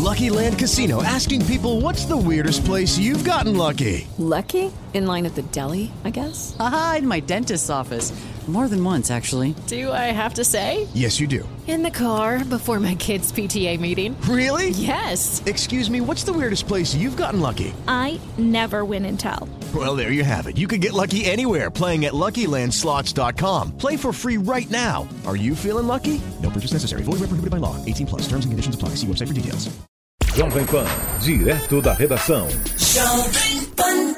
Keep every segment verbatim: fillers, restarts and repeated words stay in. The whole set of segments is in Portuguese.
Lucky Land Casino, asking people, what's the weirdest place you've gotten lucky? Lucky? In line at the deli, I guess? Aha, in my dentist's office. More than once, actually. Do I have to say? Yes, you do. In the car before my kids' P T A meeting. Really? Yes. Excuse me, what's the weirdest place you've gotten lucky? I never win and tell. Well, there you have it. You can get lucky anywhere, playing at Lucky Land Slots dot com. Play for free right now. Are you feeling lucky? No purchase necessary. Void where prohibited by law. eighteen plus. Terms and conditions apply. See website for details. Jovem Pan, direto da redação. Jovem Pan.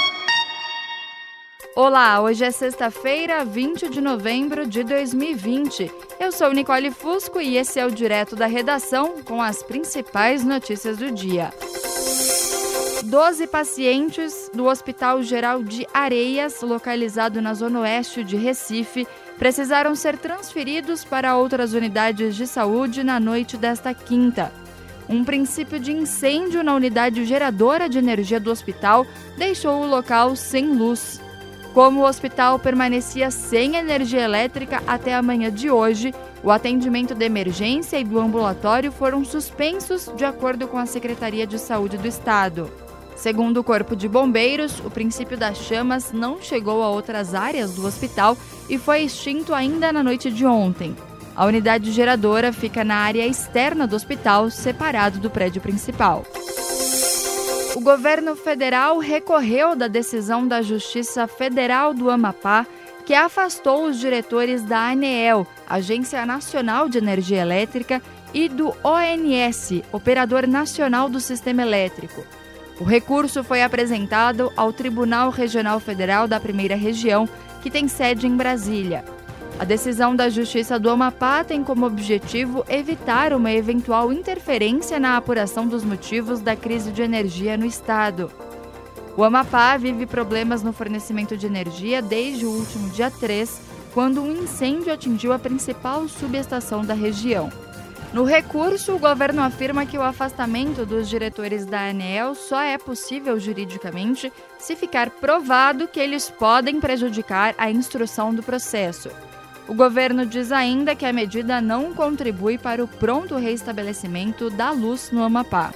Olá, hoje é sexta-feira, vinte de novembro de dois mil e vinte. Eu sou Nicole Fusco e esse é o Direto da Redação com as principais notícias do dia. Doze pacientes do Hospital Geral de Areias, localizado na zona oeste de Recife, precisaram ser transferidos para outras unidades de saúde na noite desta quinta. Um princípio de incêndio na unidade geradora de energia do hospital deixou o local sem luz. Como o hospital permanecia sem energia elétrica até a manhã de hoje, o atendimento de emergência e do ambulatório foram suspensos, de acordo com a Secretaria de Saúde do Estado. Segundo o Corpo de Bombeiros, o princípio das chamas não chegou a outras áreas do hospital e foi extinto ainda na noite de ontem. A unidade geradora fica na área externa do hospital, separado do prédio principal. O governo federal recorreu da decisão da Justiça Federal do Amapá, que afastou os diretores da ANEEL, Agência Nacional de Energia Elétrica, e do O N S, Operador Nacional do Sistema Elétrico. O recurso foi apresentado ao Tribunal Regional Federal da Primeira Região, que tem sede em Brasília. A decisão da Justiça do Amapá tem como objetivo evitar uma eventual interferência na apuração dos motivos da crise de energia no estado. O Amapá vive problemas no fornecimento de energia desde o último dia três, quando um incêndio atingiu a principal subestação da região. No recurso, o governo afirma que o afastamento dos diretores da ANEEL só é possível juridicamente se ficar provado que eles podem prejudicar a instrução do processo. O governo diz ainda que a medida não contribui para o pronto restabelecimento da luz no Amapá.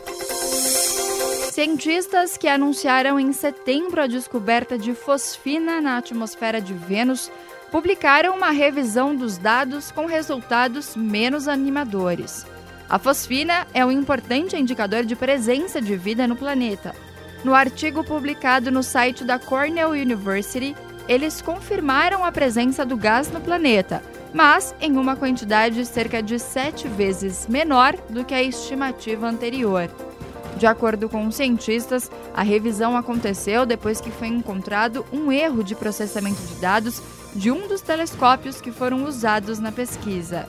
Cientistas que anunciaram em setembro a descoberta de fosfina na atmosfera de Vênus publicaram uma revisão dos dados com resultados menos animadores. A fosfina é um importante indicador de presença de vida no planeta. No artigo publicado no site da Cornell University, eles confirmaram a presença do gás no planeta, mas em uma quantidade cerca de sete vezes menor do que a estimativa anterior. De acordo com os cientistas, a revisão aconteceu depois que foi encontrado um erro de processamento de dados de um dos telescópios que foram usados na pesquisa.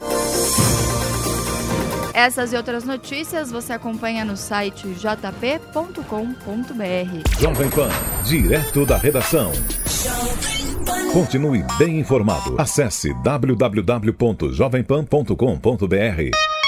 Essas e outras notícias você acompanha no site j p ponto com ponto b r. Jovem Pan, direto da redação. Continue bem informado. Acesse w w w ponto jovem pan ponto com ponto b r.